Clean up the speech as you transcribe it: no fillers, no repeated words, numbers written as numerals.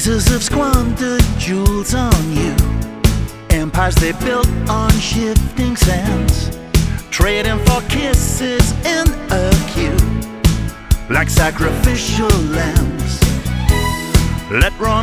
Pieces of squandered jewels on you, empires they built on shifting sands, trading for kisses in a queue like sacrificial lambs. Let